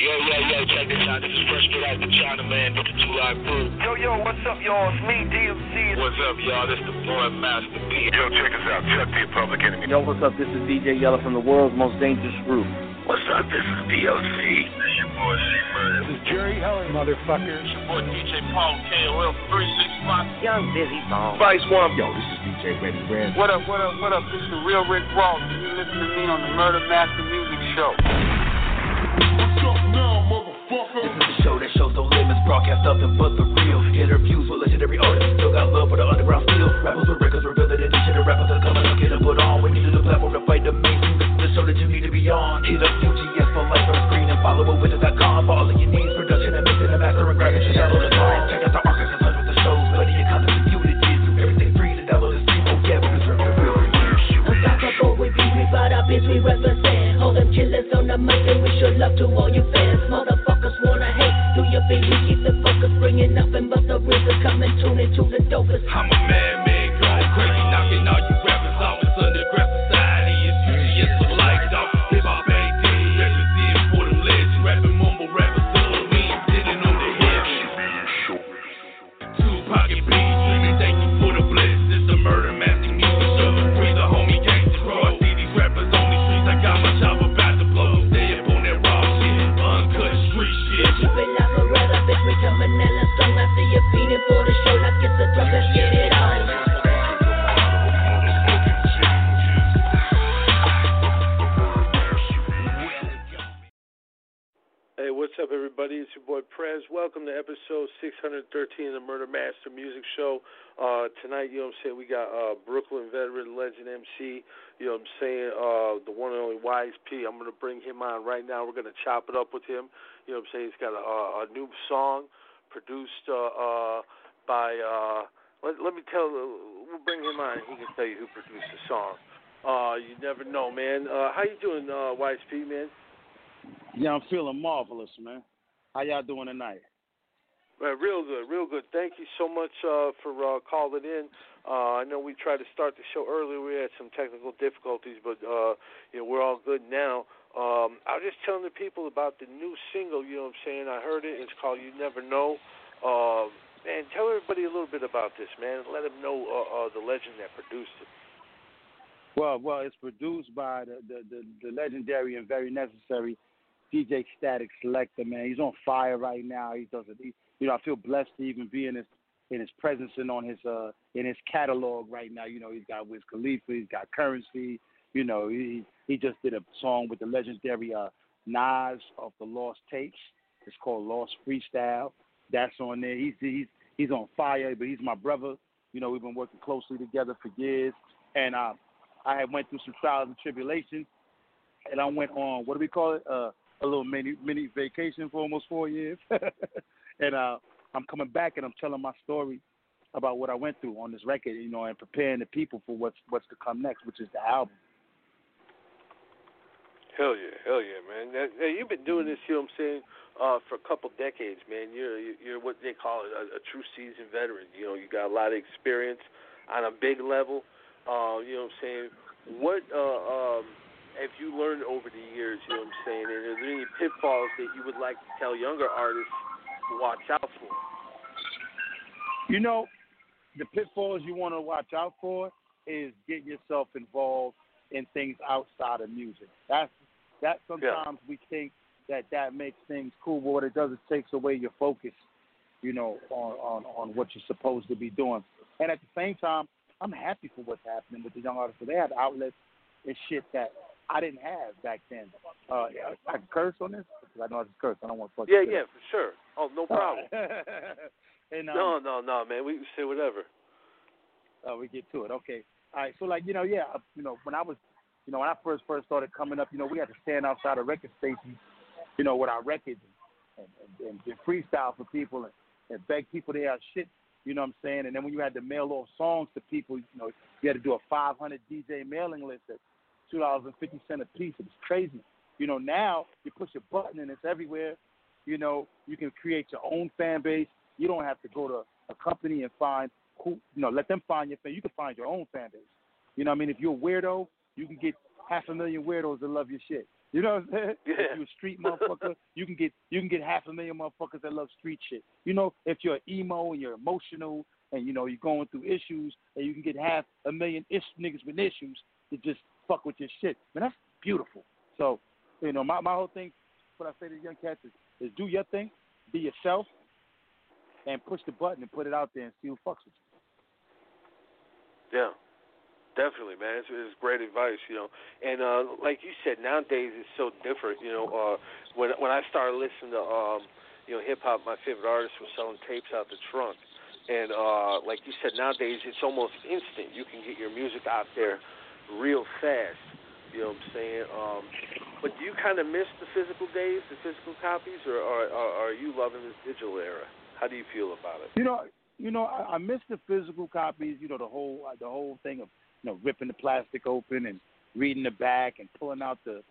Check this out. This is Fresh Get Out the China Man with the 2 Live Crew. Yo, what's up, y'all? It's me, DMC. What's up, y'all? This the boy Master P. Yo, check us out. Chuck the Public Enemy. Yo, what's up? This is DJ Yella from the world's most dangerous group. What's up? This is DOC. This your boy C-Murder. This is Jerry Heller, motherfucker. It's your boy DJ Paul KOL 365. Young Busy Bone. Vice One. Yo, this is DJ Ready Red. What up? This is the real Rick Ross. You listen to me on the Murder Master Music Show. What's up now, motherfucker? This is the show that shows no limits, broadcast nothing but the real. Interviews with legendary artists, still got love for the underground steel. Rappers with records revealing the niche, and rappers are coming up, get them put on. We need a platform to fight the mainstream. This is the show that you need to be on. Hit up UGS for life on the screen and follow it with.com for all of your needs. Production and mixing and mastering, graphics and download the song. Check out the archives and hundreds of shows, plenty of content for you to dig through. Everything free to download and stream. Oh yeah, we deserve the real. Unstoppable, we be, we brought our biz, we represent. Hold them killers on the mic and we show love to all your fans. Motherfuckers wanna hate, do your thing, we keep the focus. Bringing nothing but the RZA, come and tune into the dopest. I'm a man, going crazy, knocking all you rappers off. It's underground society, it's UGS for life, dog. Hip-hop AD, represent for them legends. Rapping mumble rappers, so we ain't sitting on the hill. Tupac and Biggie, thank you for the bless. It's the Murder Master Music Show. Free the homie gangsters, bro. I see these rappers on the streets, I got my chopper about to blow. Stay up on that raw shit, uncut street shit. Keep it like a red, bitch, we coming hella strong. I see you feeding for the show like it's a drug, let's get it on. Hey, what's up, everybody? It's your boy Prez. Welcome to episode 613 of the Murder Master Music Show. Tonight, you know what I'm saying, we got Brooklyn veteran, legend MC, you know what I'm saying, the one and only Wise P. I'm going to bring him on right now. We're going to chop it up with him. You know what I'm saying? He's got a new song produced by, let me tell, we'll bring him on and he can tell you who produced the song. You never know, man. How you doing, Wise P, man? Yeah, I'm feeling marvelous, man. How y'all doing tonight? Real good. Thank you so much for calling in. I know we tried to start the show earlier. We had some technical difficulties, but we're all good now. I was just telling the people about the new single, you know what I'm saying? I heard it. It's called You Never Know. Man, tell everybody a little bit about this, man. Let them know the legend that produced it. Well, it's produced by the legendary and very necessary DJ Static Selector, man. He's on fire right now. He does it. I feel blessed to even be in his presence and on his in his catalog right now. You know, he's got Wiz Khalifa, he's got Currency. You know, he just did a song with the legendary Nas of the Lost Tapes. It's called Lost Freestyle. That's on there. He's on fire, but he's my brother. You know, we've been working closely together for years, and I had went through some trials and tribulations, and I went on, what do we call it? A little mini vacation for almost 4 years. And I'm coming back and I'm telling my story about what I went through on this record, you know, and preparing the people for what's to come next, which is the album. Hell yeah, man. Hey, you've been doing this, you know what I'm saying, for a couple decades, man. You're what they call a true seasoned veteran. You know, you got a lot of experience on a big level. You know what I'm saying? What have you learned over the years, you know what I'm saying? And are there any pitfalls that you would like to tell younger artists to watch out for? You know, the pitfalls you want to watch out for is get yourself involved in things outside of music. That sometimes we think that makes things cool, but what it does is takes away your focus, you know, on what you're supposed to be doing. And at the same time, I'm happy for what's happening with the young artists. So they have outlets and shit that I didn't have back then. I can curse on this? Because I know I just curse. I don't want to fuck Yeah, for sure. Oh, no problem. And, no, man. We can say whatever. We get to it. Okay. All right. So, like, when I first started coming up, you know, we had to stand outside of record stations, you know, with our records and freestyle for people and beg people to hear our shit. You know what I'm saying? And then when you had to mail off songs to people, you know, you had to do a 500 DJ mailing list at $2.50 a piece. It was crazy. You know, now you push a button and it's everywhere. You know, you can create your own fan base. You don't have to go to a company and find who, you know, let them find your fan. You can find your own fan base. You know what I mean? If you're a weirdo, you can get 500,000 weirdos that love your shit. You know what I'm saying? Yeah. If you're a street motherfucker, you can get 500,000 motherfuckers that love street shit. You know, if you're emo and you're emotional and you know you're going through issues, and you can get 500,000 niggas with issues to just fuck with your shit. Man, that's beautiful. So, you know, my whole thing, what I say to the young cats is do your thing, be yourself, and push the button and put it out there and see who fucks with you. Yeah. Definitely, man. It's great advice, you know. And like you said, nowadays it's so different. You know, when I started listening to hip hop, my favorite artist was selling tapes out the trunk. And like you said, nowadays it's almost instant. You can get your music out there real fast. You know what I'm saying? But do you kind of miss the physical days, the physical copies, or are you loving this digital era? How do you feel about it? You know, I miss the physical copies. You know, the whole thing of ripping the plastic open and reading the back and pulling out the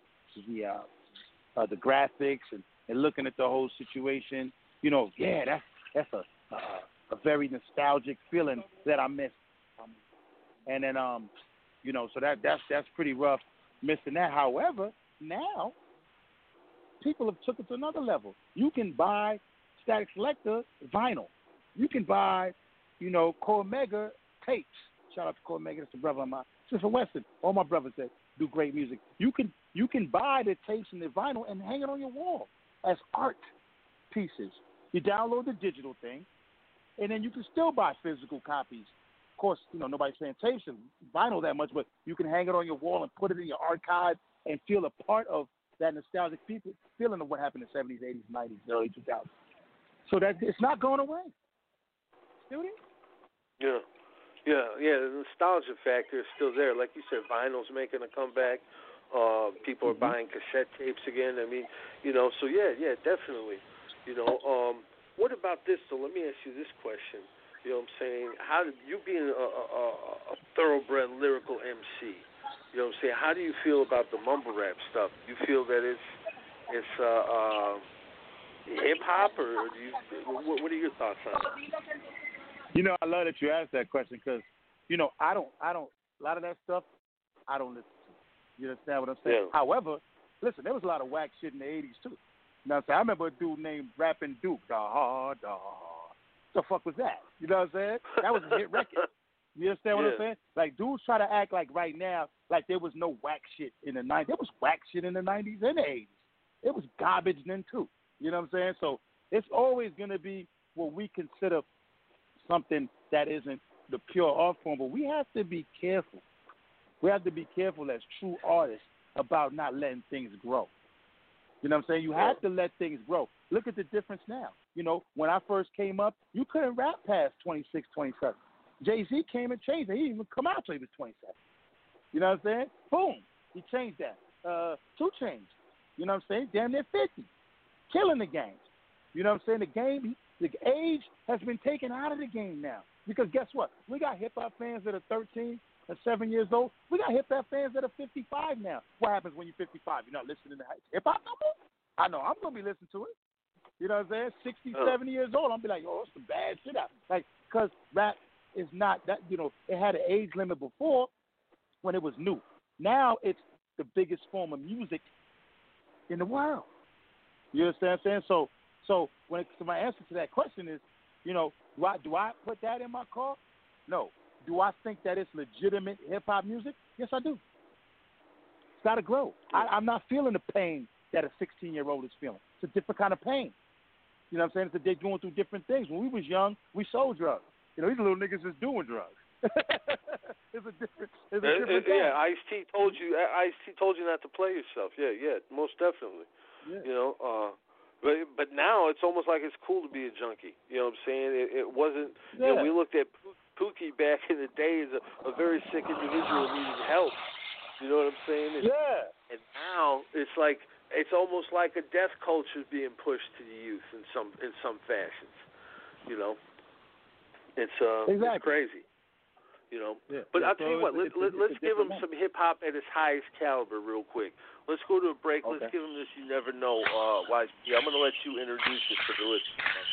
graphics and looking at the whole situation. You know, yeah, that's a very nostalgic feeling that I miss. And then you know, so that's pretty rough missing that. However, now people have took it to another level. You can buy Static Selector vinyl. You can buy, Cormega tapes. Shout out to Cormega, that's a brother of mine. Sister Weston, all my brothers that do great music. You can buy the tapes and the vinyl and hang it on your wall as art pieces. You download the digital thing, and then you can still buy physical copies. Of course, nobody's saying tapes and vinyl that much, but you can hang it on your wall and put it in your archive and feel a part of that nostalgic feeling of what happened in the 70s, 80s, 90s, early 2000s. So that it's not going away. Still there? Yeah, the nostalgia factor is still there. Like you said, vinyl's making a comeback. People are buying cassette tapes again. I mean, so yeah, definitely. What about this? So let me ask you this question. You know what I'm saying? How did you being a thoroughbred lyrical MC? You know what I'm saying? How do you feel about the mumble rap stuff? Do you feel that it's hip hop, or what are your thoughts on it? I love that you asked that question because, I don't, a lot of that stuff, I don't listen to. You understand what I'm saying? Yeah. However, listen, there was a lot of whack shit in the 80s, too. You know what I'm saying? I remember a dude named Rappin' Duke. What the fuck was that? You know what I'm saying? That was a hit record. You understand what I'm saying? Like, dudes try to act like right now, like there was no whack shit in the 90s. There was whack shit in the 90s and the 80s. It was garbage then, too. You know what I'm saying? So it's always going to be what we consider something that isn't the pure art form, but we have to be careful. We have to be careful as true artists about not letting things grow. You know what I'm saying? You have to let things grow. Look at the difference now. When I first came up, you couldn't rap past 26, 27. Jay-Z came and changed it. He didn't even come out until he was 27. You know what I'm saying? Boom. He changed that. 2 Chainz. You know what I'm saying? Damn near 50. Killing the game. You know what I'm saying? The age has been taken out of the game now. Because guess what? We got hip-hop fans that are 13 and 7 years old. We got hip-hop fans that are 55 now. What happens when you're 55? You're not listening to hip-hop no more? I know. I'm going to be listening to it. You know what I'm saying? 60, 70 years old. I'm going to be like, oh, it's some bad shit out. Like, because rap is not that, it had an age limit before when it was new. Now it's the biggest form of music in the world. You understand what I'm saying? So my answer to that question is, do I put that in my car? No. Do I think that it's legitimate hip-hop music? Yes, I do. It's got to grow. I'm not feeling the pain that a 16-year-old is feeling. It's a different kind of pain. You know what I'm saying? They're going through different things. When we was young, we sold drugs. These little niggas is doing drugs. It's a different thing. Yeah, Ice-T told you not to play yourself. Yeah, most definitely. Yeah. But now it's almost like it's cool to be a junkie. You know what I'm saying? It wasn't. We looked at Pookie back in the day as a very sick individual needing help. You know what I'm saying? And now it's like it's almost like a death culture being pushed to the youth in some fashions. It's it's crazy. Yeah. But I'll tell you what, let's give him some hip-hop at its highest caliber real quick. Let's go to a break. Okay. Let's give him this You Never Know. I'm going to let you introduce it to the listeners.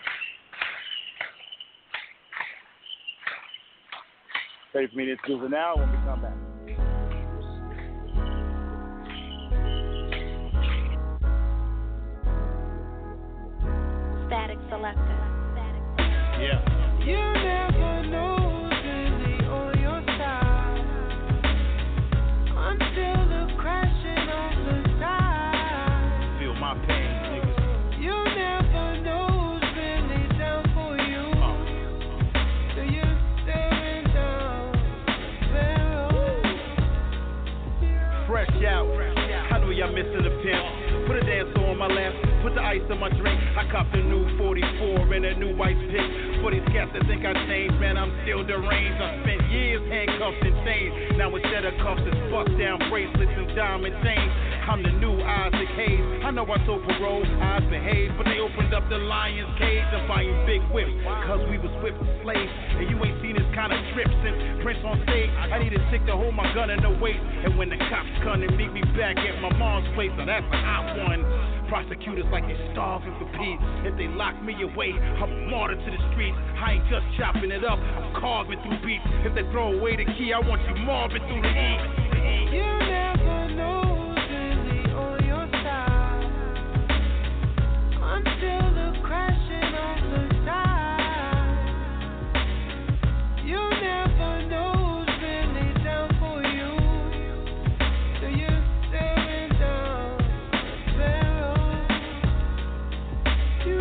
30 minutes to an hour when we come back. Selector. Yeah. You never know who's really on your side until the crashing of the side. Feel my pain, niggas. You never know who's really down for you. So you're staring down the barrel. Fresh out. I know y'all missing the pimp. Put a dancer on my lap. Put the ice in my drink. I copped a new 44 and a new white pick. For these cats that think I changed, man, I'm still deranged. I spent years handcuffed and chained. Now instead of cuffs, it's bust down bracelets and diamond chains. I'm the new Isaac Hayes. I know I told parole, I behaved, but they opened up the lion's cage and buying big whips. Cause we was whipped slaves. And you ain't seen this kind of trip since Prince on stage. I need a chick to hold my gun in the waist. And when the cops come and meet me back at my mom's place, so that's a hot one. Prosecutors like they starving for peace. If they lock me away, I'm a martyr to the streets. I ain't just chopping it up, I'm carving through beats. If they throw away the key, I want you mobbing through the heat. You never know who's really on your side until the crashing of the side. You never know who's really down for you. So you're staring down the barrel. You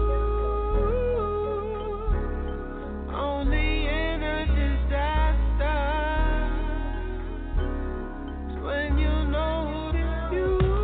only in a disaster when you know you.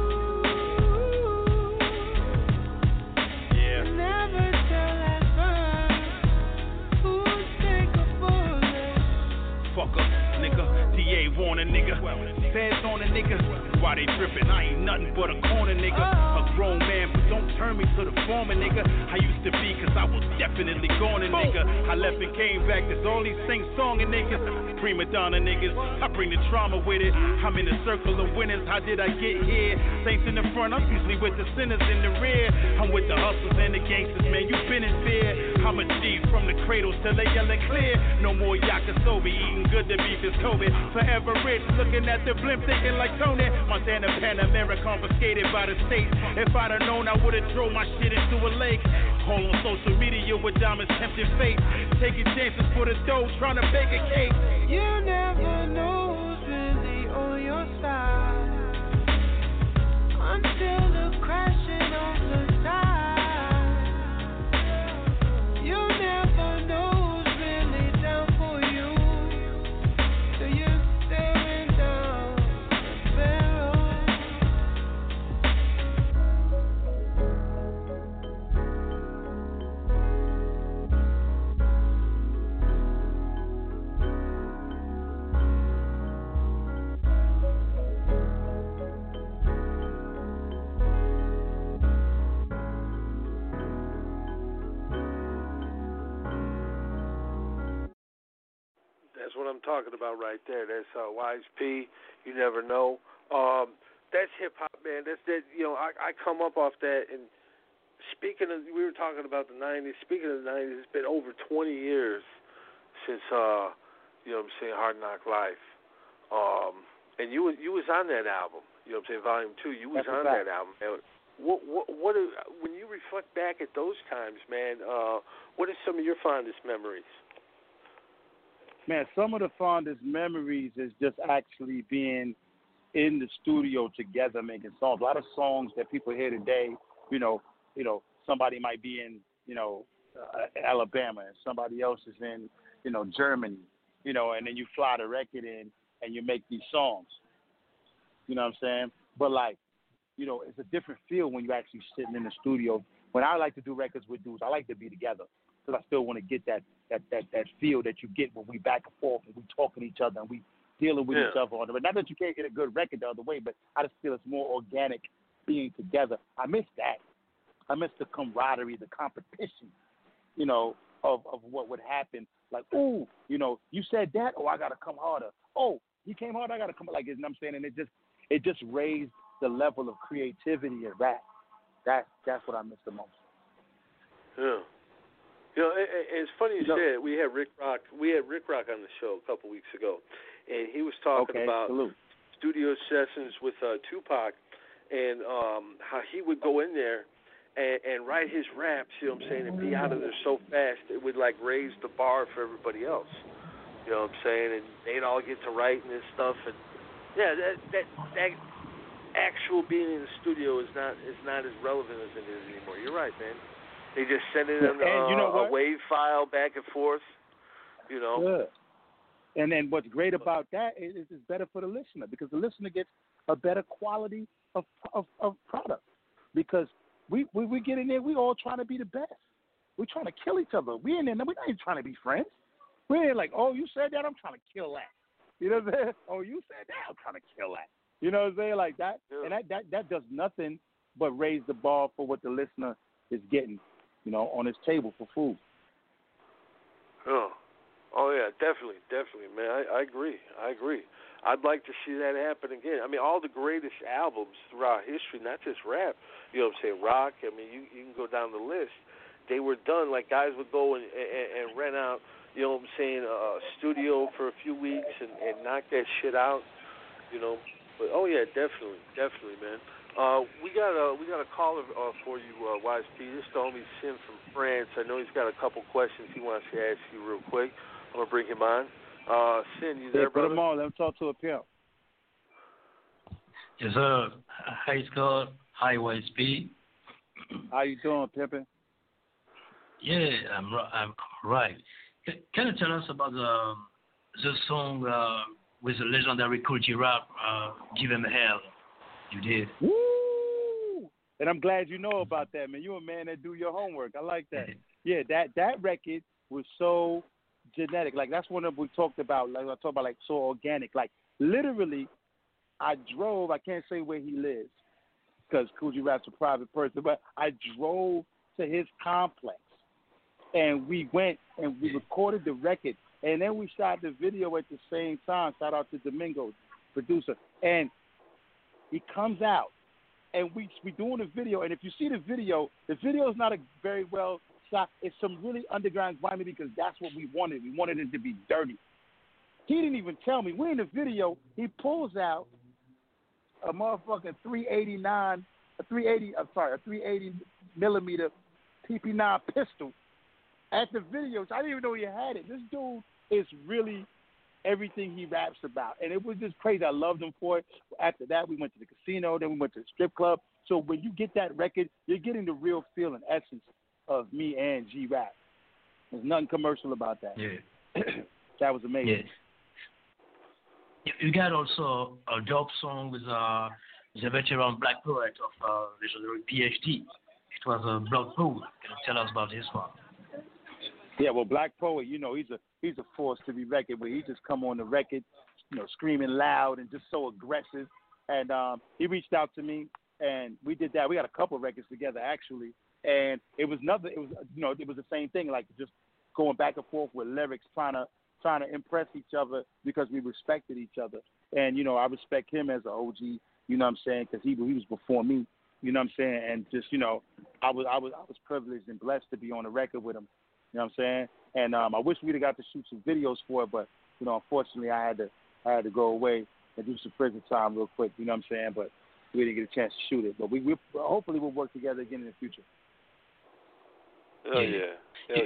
Yeah. Never tell at first who's take a bullet. Fuck up, nigga. DA want a nigga. Feds on a nigga. Why they trippin'? I ain't nothing but a corner nigga. A grown man, but don't turn me to the former nigga. I used to be, cause I was definitely gone a nigga. I left and came back, there's all these sing-songing niggas. Prima donna niggas, I bring the trauma with it. I'm in a circle of winners, how did I get here? Saints in the front, I'm usually with the sinners in the rear. I'm with the hustlers and the gangsters, man, you been in fear. I'm a G from the cradle till they yelling clear. No more yakisoba, eating good to beef is COVID. Forever rich, looking at the blimp, thinking like Tony. Montana Panamera confiscated by the state. If I'd have known, I would've thrown my shit into a lake. All on social media with diamonds tempting fate. Taking chances for the dough, trying to bake a cake. You never know who's really on your side until the crashing of the side. You never know who's really down for you. So you're staring down the barrel. That's what I'm talking about right there. That's Wise P. You never know. That's hip hop, man. That's that. You know, I come up off that. And speaking of, we were talking about the '90s. Speaking of the '90s, it's been over 20 years since you know what I'm saying, Hard Knock Life. And you was on that album. You know what I'm saying, Volume 2. You was on that album. And what when you reflect back at those times, man? What are some of your fondest memories? Man, some of the fondest memories is just actually being in the studio together making songs. A lot of songs that people hear today, you know, somebody might be in, Alabama and somebody else is in, Germany, and then you fly the record in and you make these songs. You know what I'm saying? But it's a different feel when you're actually sitting in the studio. When I like to do records with dudes, I like to be together because I still want to get that feel that you get when we back and forth and we talking to each other and we dealing with each other on it. But not that you can't get a good record the other way, but I just feel it's more organic being together. I miss that. I miss the camaraderie, the competition, of what would happen. Like, ooh, you said that, oh, I got to come harder. Oh, you came hard, I got to come, like, you know what I'm saying? And it just raised the level of creativity in rap. That's what I miss the most. Yeah. It's funny you said we had Rick Rock. We had Rick Rock on the show a couple weeks ago, and he was talking about studio sessions with Tupac, and how he would go in there and write his raps, you know what I'm saying, and be out of there so fast, it would like raise the bar for everybody else. You know what I'm saying? And they'd all get to writing and stuff. And yeah, that actual being in the studio is not as relevant as it is anymore. You're right, man. They just send it in a wave file back and forth. You know. Good. And then what's great about that is it's better for the listener, because the listener gets a better quality of product. Because we get in there, we all trying to be the best. We're trying to kill each other. We in there, we're not even trying to be friends. We're like, oh, you said that, I'm trying to kill that. You know what I'm saying? Oh, you said that, I'm trying to kill that. You know what I'm saying? Like that, yeah. And that does nothing but raise the bar for what the listener is getting, you know, on his table for food. Oh yeah, definitely, man. I agree. I'd like to see that happen again. I mean, all the greatest albums throughout history, not just rap, you know what I'm saying, rock, I mean, you can go down the list. They were done, like guys would go and rent out, you know what I'm saying, a studio for a few weeks and knock that shit out, you know. But oh yeah, definitely, man. We got a caller for you, Wise P. This is the homie Sin from France. I know he's got a couple questions he wants to ask you real quick. I'm gonna bring him on. Sin, you there, brother? Put him on. Let him talk to a pimp. Yes, sir. Hi, Scott. Hi, Wise P. How you doing, pimpin'? Yeah, I'm right. Can you tell us about the song with the legendary Kool G Rap, Give 'Em Hell? You did. Woo! And I'm glad you know about that, man. You're a man that do your homework. I like that. Yeah, that record was so genetic. Like, that's one of we talked about. Like, I talked about, like, so organic. Like, literally, I drove. I can't say where he lives because Kool G Rap's a private person, but I drove to his complex, and we went and we recorded the record, and then we shot the video at the same time. Shout out to Domingo, producer. And he comes out, and we doing a video, and if you see the video is not a very well shot. It's some really underground grimy because that's what we wanted. We wanted it to be dirty. He didn't even tell me. We're in the video. He pulls out a motherfucking 380 millimeter PP9 pistol at the video. So I didn't even know he had it. This dude is really everything he raps about. And it was just crazy. I loved him for it. After that, we went to the casino. Then we went to the strip club. So when you get that record, you're getting the real feel and essence of me and G-Rap. There's nothing commercial about that. Yeah. That was amazing. Yeah. You got also a dope song with the veteran black poet of legendary PhD. It was a Blood Pool. Can you tell us about this one? Yeah, well, Black Poet, you know, he's a force to be reckoned with. He just come on the record, you know, screaming loud and just so aggressive. And he reached out to me, and we did that. We got a couple records together, actually. And it was nothing. It was, you know, it was the same thing, like just going back and forth with lyrics, trying to impress each other because we respected each other. And you know, I respect him as an OG. You know what I'm saying? Because he was before me. You know what I'm saying? And just, you know, I was privileged and blessed to be on the record with him. You know what I'm saying? And I wish we'd have got to shoot some videos for it, but you know, unfortunately, I had to go away and do some prison time real quick. You know what I'm saying? But we didn't get a chance to shoot it. But we hopefully we'll work together again in the future. Oh yeah. Do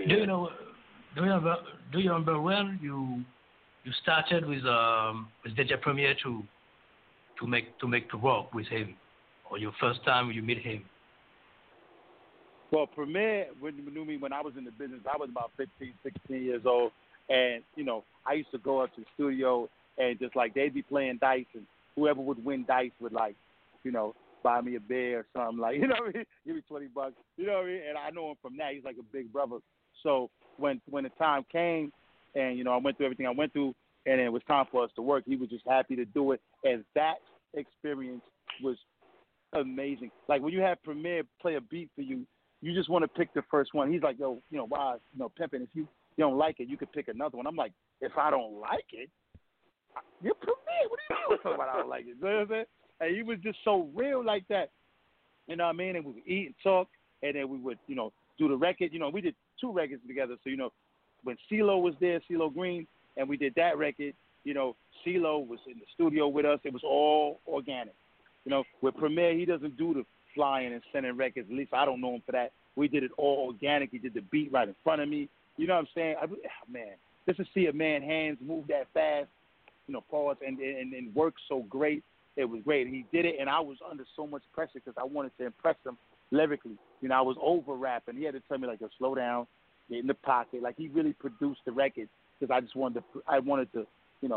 you remember when you started with DJ Premier to work with him, or your first time you meet him? Well, Premier knew me when I was in the business. I was about 15, 16 years old, and you know, I used to go up to the studio and just like they'd be playing dice, and whoever would win dice would, like, you know, buy me a beer or something, like, you know what I mean? Give me $20, you know what I mean? And I know him from that. He's like a big brother. So when the time came and, you know, I went through everything I went through and it was time for us to work, he was just happy to do it. And that experience was amazing. Like when you have Premier play a beat for you, you just want to pick the first one. He's like, yo, you know, why, you know, pimping, if you don't like it, you could pick another one. I'm like, if I don't like it, you're Premier. What do you mean talking about I don't like it? You know what I'm saying? And he was just so real like that. You know what I mean? And we would eat and talk, and then we would, you know, do the record. You know, we did 2 records together. So, you know, when CeeLo was there, CeeLo Green, and we did that record, you know, CeeLo was in the studio with us. It was all organic. You know, with Premier, he doesn't do the flying and sending records. At least I don't know him for that. We did it all organic. He did the beat right in front of me. You know what I'm saying? Man, just to see a man's hands move that fast, pause, and work so great, it was great. He did it, and I was under so much pressure because I wanted to impress him lyrically. I was over-rapping. He had to tell me, like, slow down, get in the pocket. Like, he really produced the record because I wanted to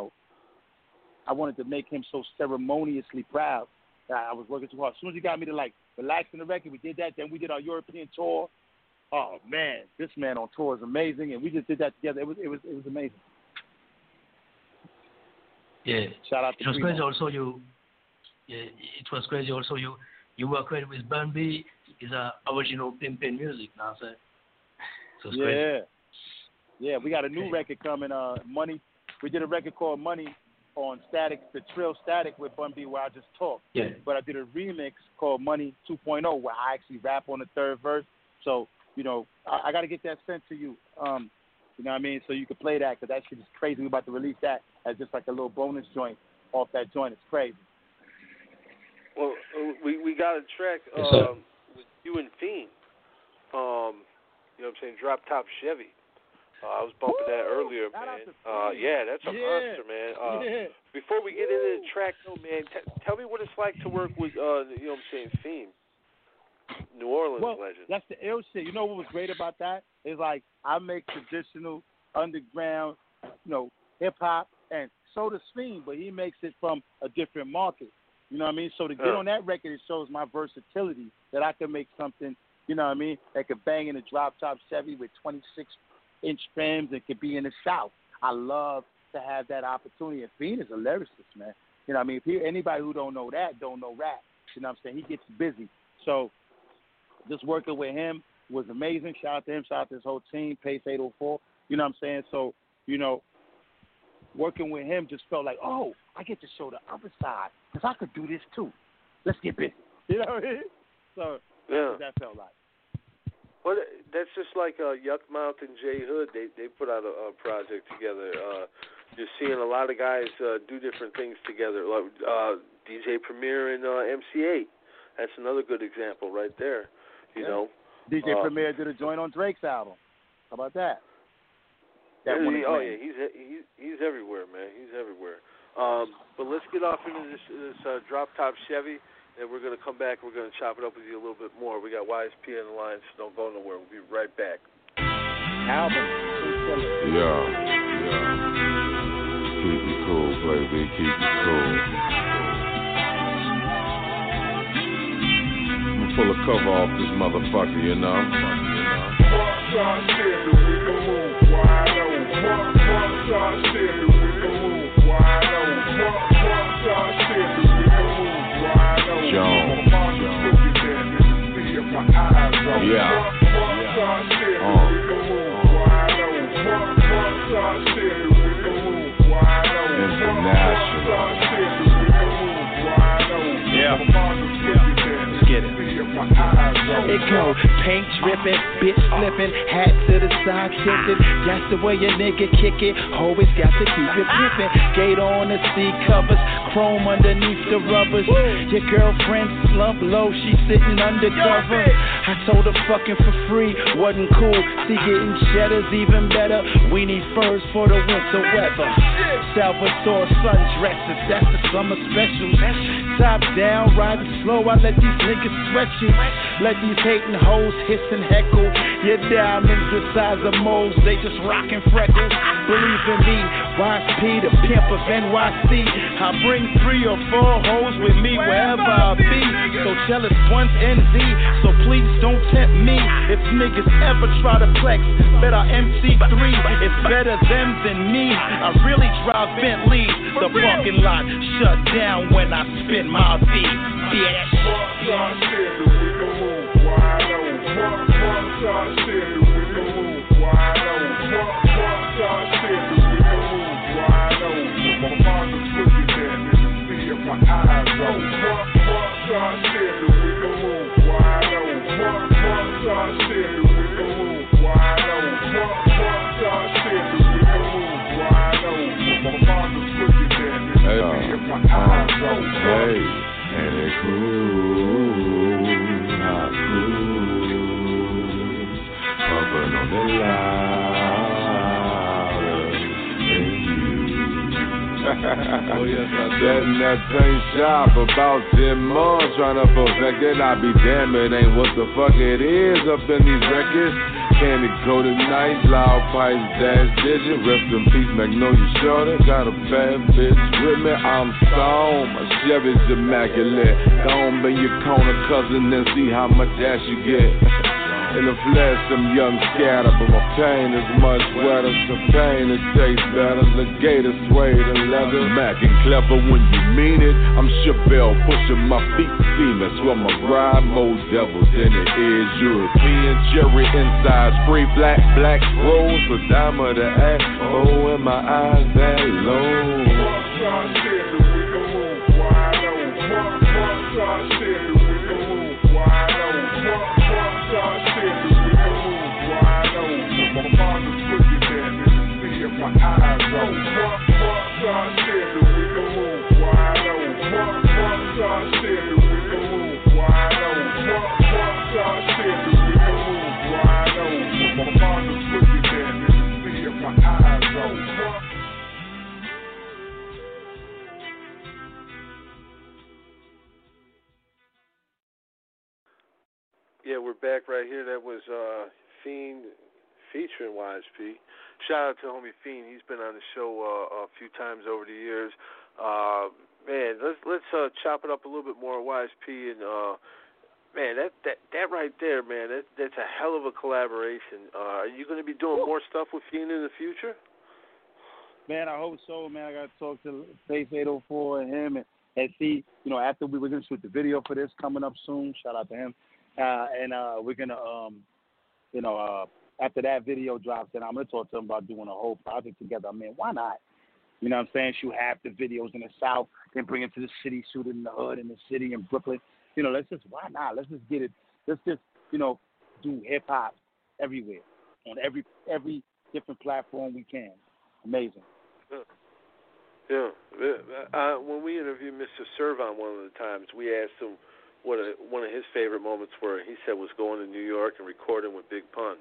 make him so ceremoniously proud that I was working too hard. As soon as he got me to, like, relax in the record, we did that. Then we did our European tour. Oh, man, this man on tour is amazing, and we just did that together. It was amazing. Yeah. Shout out to It was crazy also it was crazy also you work with Bun B. It's original Pimpin' music now, so it's crazy. Yeah, we got a new record coming, Money. We did a record called Money on Static, the Trill Static with Bun B, where I just talk. Yeah. But I did a remix called Money 2.0 where I actually rap on the third verse. So, I got to get that sent to you. You know what I mean? So you can play that because that shit is crazy. We're about to release that as just like a little bonus joint off that joint. It's crazy. Well, we got a track with you and Fiend. You know what I'm saying? Drop Top Chevy. I was bumping that earlier, man. Yeah, that's a monster, man. Before we get into the track, though, man, tell me what it's like to work with, you know what I'm saying, Fiend. New Orleans legend. That's the ill shit. You know what was great about that? Is like I make traditional underground, hip hop, and so does Fiend, but he makes it from a different market. You know what I mean? So to get on that record, it shows my versatility that I can make something, you know what I mean, that could bang in a drop top Chevy with 26-inch frames and could be in the South. I love to have that opportunity. And Fiend is a lyricist, man. You know what I mean? Anybody who don't know that don't know rap. You know what I'm saying? He gets busy. So just working with him was amazing. Shout out to him. Shout out to his whole team, Pace 804. You know what I'm saying? So, working with him just felt like, oh, I get to show the other side because I could do this too. Let's get busy. You know what I mean? So that's what that felt like. Well, that's just like Yuck Mouth and J Hood. They put out a project together. You're seeing a lot of guys do different things together, like DJ Premier and MC8. That's another good example right there. You know, DJ Premier did a joint on Drake's album. How about that? Yeah, he's everywhere, man. He's everywhere. But let's get off into this drop top Chevy, and we're gonna come back. We're gonna chop it up with you a little bit more. We got YSP on the line, so don't go nowhere. We'll be right back. Album. Yeah. Keep it cool, baby. Keep it cool. Pull a cover off this motherfucker, you know. It go paint dripping, bitch slipping, hat to the side tilted. That's the way a nigga kick it. Always got to keep it pimping. Gate on the seat covers, chrome underneath the rubbers. Your girlfriend slump low, she sitting undercover. I told her fucking for free wasn't cool. See, getting cheddars even better. We need furs for the winter weather. Salvatore sundresses, that's the summer special. Top down, riding slow. I let these niggas sweat you. Let these hating hoes hiss and heckle. Your diamonds the size of moles, they just rockin' freckles. Believe in me, YSP, the pimp of NYC. I bring 3 or 4 hoes with me wherever I be. So jealous one's NZ, so please don't tempt me. If niggas ever try to flex, bet our MC3 is better them than me. I really drive Bentley, the parking lot shut down when I spin my beat. Bitch. Hey, and it cool. hot cruise, pumping on the louder than you. Oh, yes, Setting that paint shop about 10 months, trying to perfect it. I be damn, it ain't what the fuck it is up in these records. Candy coated nights, loud pipes, dash digit. Rest in peace, Magnolia Shorter. Got a bad bitch with me, I'm stoned. My Chevy's immaculate. Go on, be your corner cousin and see how much ass you get. In the flesh, I'm young scatter, but my pain is much wetter. Some pain, it tastes better. The gator suede and leather. Mac and clever when you mean it. I'm Chevelle, pushing my feet seamless. Well, my ride more devils than it is European. Cherry inside, free black rose. The dime of the ass, oh, and my eyes that low. Yeah, we're back right here. That was Fiend featuring Wise P. Shout out to homie Fiend. He's been on the show a few times over the years. Man, let's chop it up a little bit more, Wise P. And man, that right there, man, that's a hell of a collaboration. Are you going to be doing more stuff with Fiend in the future? Man, I hope so, man. I got to talk to Face 804 and him and see, after we're going to shoot the video for this coming up soon. Shout out to him. We're going to, after that video drops, then I'm going to talk to him about doing a whole project together. I mean, why not? You know what I'm saying? Shoot half the videos in the South, then bring it to the city, shoot it in the hood, in the city, in Brooklyn. Why not? Let's just get it. Let's just, do hip-hop everywhere, on every different platform we can. Amazing. Yeah. When we interviewed Mr. Servon one of the times, we asked him what one of his favorite moments were. He said was going to New York and recording with Big Pun.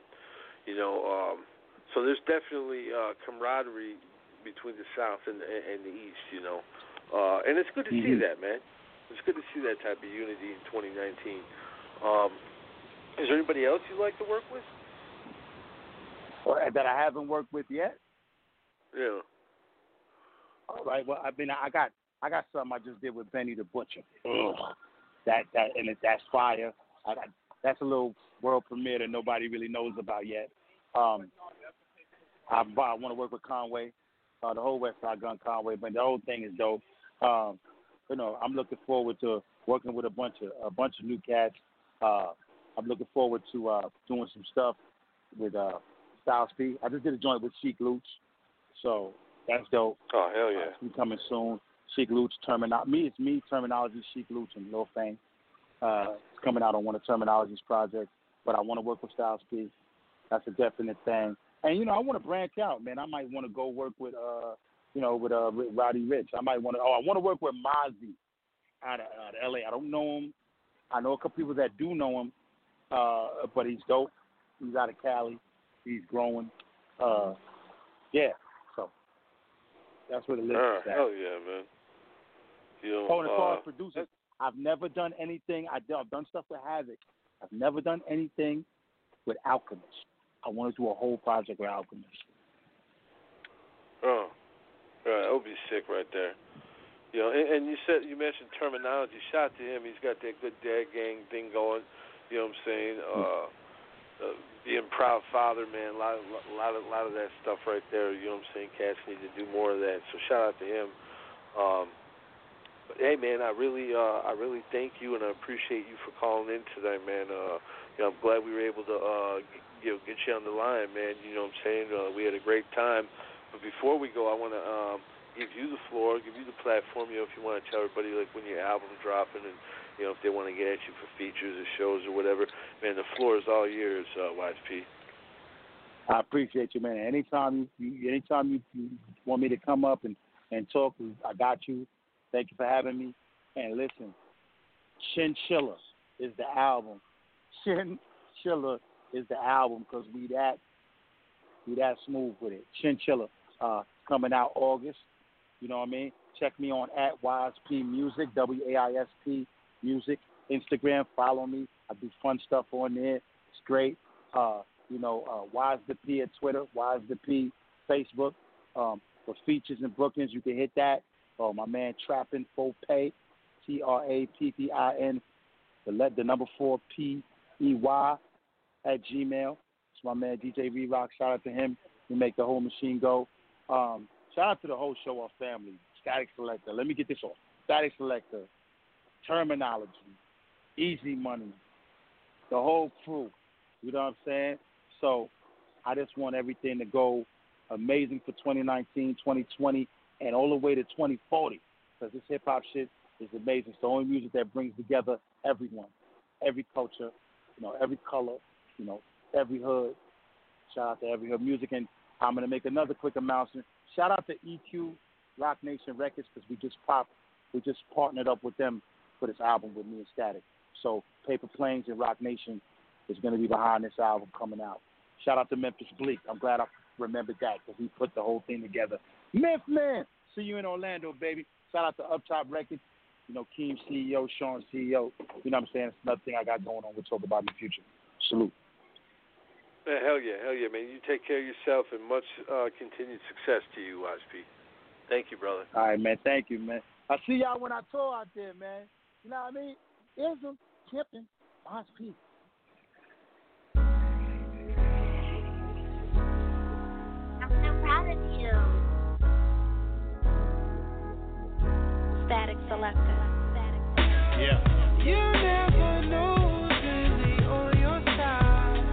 So there's definitely camaraderie between the South and the East, and it's good to see that, man. It's good to see that type of unity in 2019. Is there anybody else you'd like to work with? That I haven't worked with yet? Yeah. All right. Well, I got something I just did with Benny the Butcher. Ugh. That's fire. That's a little world premiere that nobody really knows about yet. I want to work with Conway, the whole West Side Gun Conway, but the whole thing is dope. I'm looking forward to working with a bunch of new cats. I'm looking forward to doing some stuff with Styles P. I just did a joint with Sheek Louch, so that's dope. Oh, hell yeah. It's coming soon. Sheek Louch, Terminology, Sheek Louch, and Lil Fame. It's coming out on one of Terminology's projects, but I want to work with Styles P. That's a definite thing. And, I want to branch out, man. I might want to go work with, with Roddy Ricch. I want to work with Mozzie out of L.A. I don't know him. I know a couple people that do know him, but he's dope. He's out of Cali. He's growing. Yeah, so that's where the list is at. Hell yeah, man. And as far as producers, I've never done anything. I've done stuff with Havoc. I've never done anything with Alchemist. I want to do a whole project with Alchemist. Oh, right. That would be sick right there. And you mentioned Terminology. Shout to him. He's got that good dad gang thing going. You know what I'm saying? Being proud father, man. A lot of that stuff right there. You know what I'm saying? Cats need to do more of that. So shout out to him. But hey, man, I really thank you and I appreciate you for calling in today, man. I'm glad we were able to get you on the line, man. You know what I'm saying? We had a great time. But before we go, I want to give you the floor, give you the platform. If you want to tell everybody when your album's dropping and if they want to get at you for features or shows or whatever, man, the floor is all yours, Wise P. I appreciate you, man. Anytime you want me to come up and talk, I got you. Thank you for having me. And listen, Chinchilla is the album Chinchilla is the album because we that smooth with it. Chinchilla coming out August. You know what I mean? Check me on @WISP Music, WAISP Music, Instagram. Follow me. I do fun stuff on there. It's great. Wise the P at Twitter, Wise the P Facebook. For features in Brookings, you can hit that. My man Trappin' Fope, TRAPPIN, the number 4 PEY at Gmail. It's my man DJ V-Rock. Shout out to him. He make the whole machine go. Shout out to the whole Show Off family. Static Selector. Let me get this off. Static Selector. Terminology. Easy Money. The whole crew. You know what I'm saying? So I just want everything to go amazing for 2019, 2020, and all the way to 2040. Because this hip-hop shit is amazing. It's the only music that brings together everyone. Every culture, every color, every hood. Shout out to every hood music. And I'm going to make another quick announcement. Shout out to EQ Rock Nation Records because we just partnered up with them for this album with me and Static. So Paper Planes and Rock Nation is going to be behind this album coming out. Shout out to Memphis Bleak. I'm glad I remembered that because he put the whole thing together. Memphis Man, see you in Orlando, baby. Shout out to Up Top Records. Keem CEO, Sean CEO. You know what I'm saying? It's another thing I got going on. We'll talk about in the future. Salute. Man, hell yeah, man. You take care of yourself and much continued success to you, WISP. Thank you, brother. All right, man. Thank you, man. I see y'all when I tour out there, man. You know what I mean? Ism, Kippin, WISP. I'm so proud of you. Static Selector. Yeah. You never know who's really on your side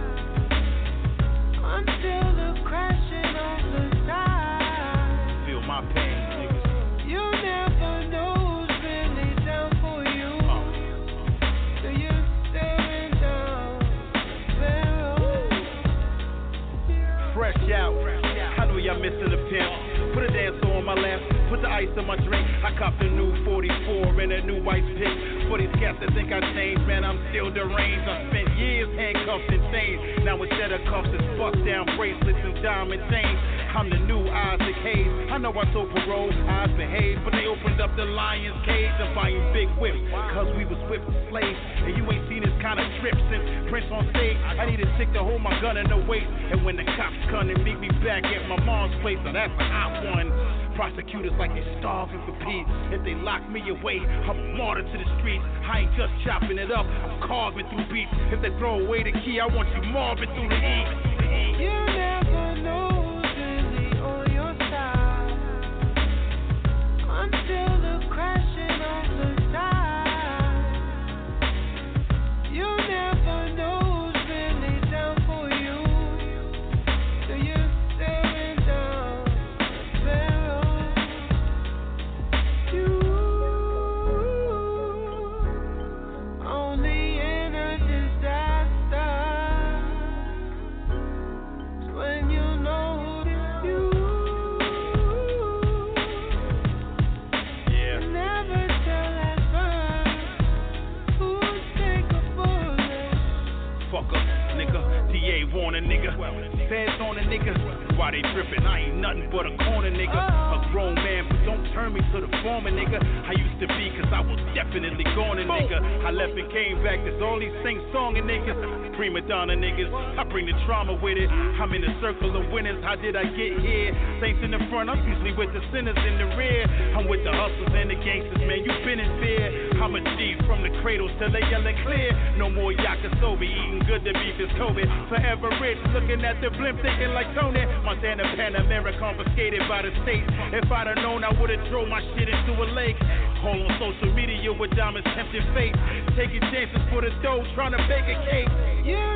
until the crashing of the side. Feel my pain, niggas. You never know who's really down for you. So you're staring down the barrel. Fresh out. I know y'all missing the pimp. Put a dance on my lap. Put the ice on my drink. I copped a new 44 and a new white pick. For these cats that think I changed, man, I'm still deranged. I spent years handcuffed and chains. Now instead of cuffs, it's bust down bracelets and diamond chains. I'm the new Isaac Hayes. I know I told parole, I behaved, but they opened up the lion's cage. I'm buying big whips, cause we was whipped slaves. And you ain't seen this kind of trip since Prince on stage. I need a chick to hold my gun in the waist. And when the cops come and meet me back at my mom's place, so that's a hot one. Prosecutors like they starving for peace. If they lock me away, I'm a martyr to the streets. I ain't just chopping it up, I'm carving through beats. If they throw away the key, I want you mobbing through the heat. You never know who's really on your side until the crashing of the side. You never know who's really down for you. So you're staring down the barrel. You only in a disaster when you know you. Yeah. Never tell at first who's take a bullet. Fuck up, nigga. DA want a nigga. Feds on a nigga. Why they trippin'? I ain't nothing but a corner nigga. A grown man, but don't turn me to the former nigga. I used to be, cause I was definitely gone a nigga. I left and came back, there's all these sing-songing niggas. Prima donna niggas, I bring the trauma with it. I'm in the circle of winners, how did I get here? Saints in the front, I'm usually with the sinners in the rear. I'm with the hustlers and the gangsters, man, you been in fear. I'm a G from the cradle till they yelling clear. No more yakisoba, eating good, the beef is Kobe. Forever rich, looking at the blimp, thinking like Tony. Montana, Pan America, confiscated by the state. If I'd have known, I would've thrown my shit into a lake. All on social media with diamonds tempting fate. Taking chances for the dough, trying to bake a cake. You